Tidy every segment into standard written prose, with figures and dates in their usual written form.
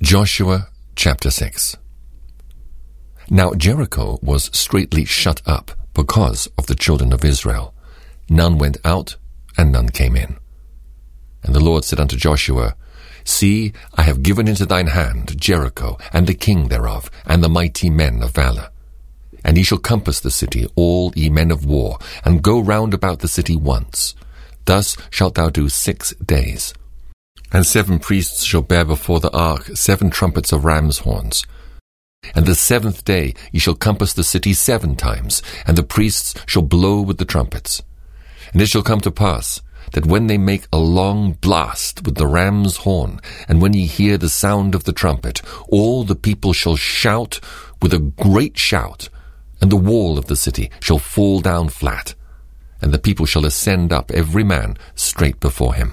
Joshua chapter 6. Now Jericho was straitly shut up because of the children of Israel. None went out, and none came in. And the Lord said unto Joshua, See, I have given into thine hand Jericho, and the king thereof, and the mighty men of valor. And ye shall compass the city, all ye men of war, and go round about the city once. Thus shalt thou do 6 days. And 7 priests shall bear before the ark 7 trumpets of ram's horns. And the 7th day ye shall compass the city 7 times, and the priests shall blow with the trumpets. And it shall come to pass, that when they make a long blast with the ram's horn, and when ye hear the sound of the trumpet, all the people shall shout with a great shout, and the wall of the city shall fall down flat, and the people shall ascend up every man straight before him.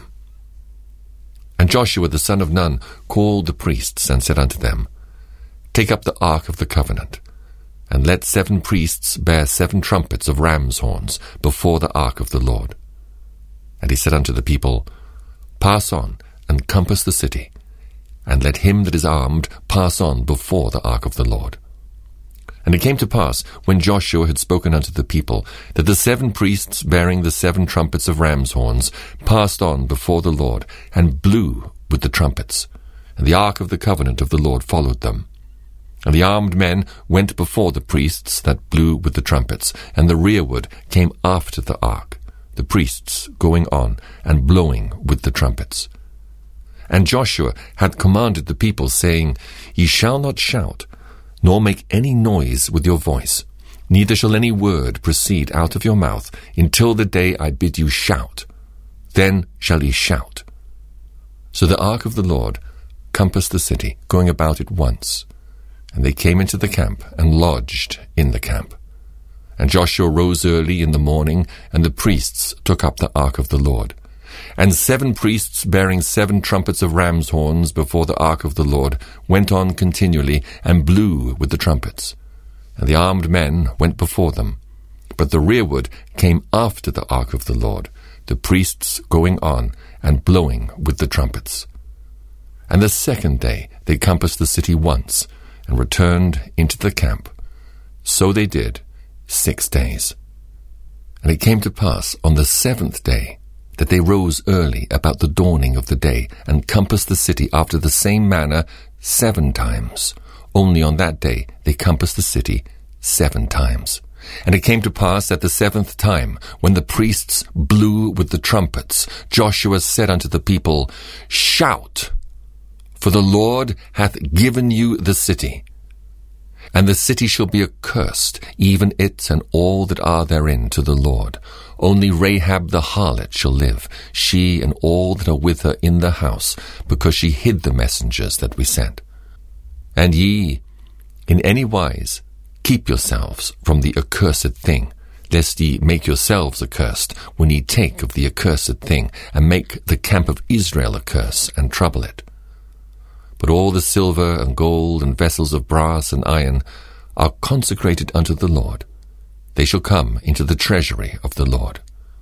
And Joshua the son of Nun called the priests, and said unto them, Take up the ark of the covenant, and let 7 priests bear 7 trumpets of ram's horns before the ark of the Lord. And he said unto the people, Pass on, and compass the city, and let him that is armed pass on before the ark of the Lord. And it came to pass, when Joshua had spoken unto the people, that the 7 priests bearing the 7 trumpets of ram's horns passed on before the Lord, and blew with the trumpets. And the ark of the covenant of the Lord followed them. And the armed men went before the priests that blew with the trumpets, and the rearward came after the ark, the priests going on and blowing with the trumpets. And Joshua had commanded the people, saying, Ye shall not shout, nor make any noise with your voice, neither shall any word proceed out of your mouth, until the day I bid you shout. Then shall ye shout. So the ark of the Lord compassed the city, going about it once. And they came into the camp, and lodged in the camp. And Joshua rose early in the morning, and the priests took up the ark of the Lord. And 7 priests bearing 7 trumpets of ram's horns before the ark of the Lord went on continually, and blew with the trumpets. And the armed men went before them. But the rearward came after the ark of the Lord, the priests going on and blowing with the trumpets. And the 2nd day they compassed the city once, and returned into the camp. So they did 6 days. And it came to pass on the 7th day that they rose early about the dawning of the day, and compassed the city after the same manner 7 times. Only on that day they compassed the city 7 times. And it came to pass at the 7th time, when the priests blew with the trumpets, Joshua said unto the people, Shout! For the Lord hath given you the city. And the city shall be accursed, even it and all that are therein, to the Lord. Only Rahab the harlot shall live, she and all that are with her in the house, because she hid the messengers that we sent. And ye, in any wise, keep yourselves from the accursed thing, lest ye make yourselves accursed, when ye take of the accursed thing, and make the camp of Israel a curse, and trouble it. But all the silver and gold and vessels of brass and iron are consecrated unto the Lord. They shall come into the treasury of the Lord.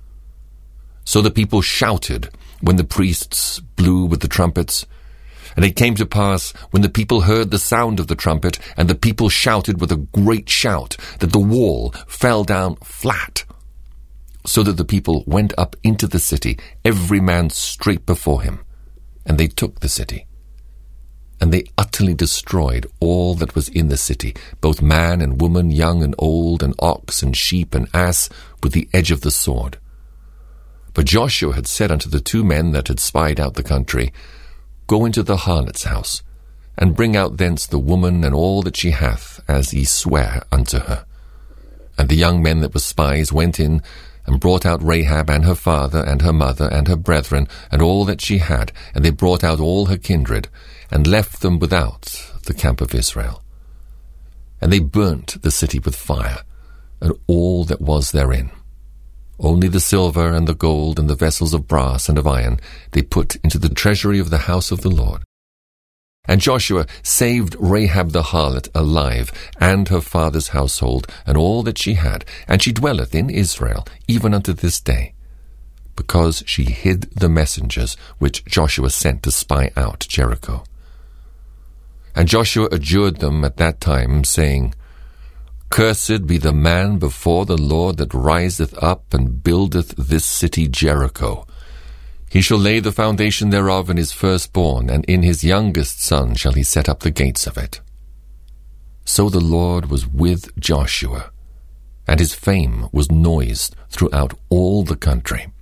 So the people shouted when the priests blew with the trumpets. And it came to pass, when the people heard the sound of the trumpet, and the people shouted with a great shout, that the wall fell down flat, so that the people went up into the city, every man straight before him. And they took the city. And they utterly destroyed all that was in the city, both man and woman, young and old, and ox and sheep and ass, with the edge of the sword. But Joshua had said unto the 2 men that had spied out the country, Go into the harlot's house, and bring out thence the woman and all that she hath, as ye swear unto her. And the young men that were spies went in, and brought out Rahab and her father and her mother and her brethren, and all that she had, and they brought out all her kindred, and left them without the camp of Israel. And they burnt the city with fire, and all that was therein. Only the silver and the gold and the vessels of brass and of iron they put into the treasury of the house of the Lord. And Joshua saved Rahab the harlot alive, and her father's household, and all that she had, and she dwelleth in Israel, even unto this day, because she hid the messengers which Joshua sent to spy out Jericho. And Joshua adjured them at that time, saying, Cursed be the man before the Lord that riseth up and buildeth this city Jericho. He shall lay the foundation thereof in his firstborn, and in his youngest son shall he set up the gates of it. So the Lord was with Joshua, and his fame was noised throughout all the country.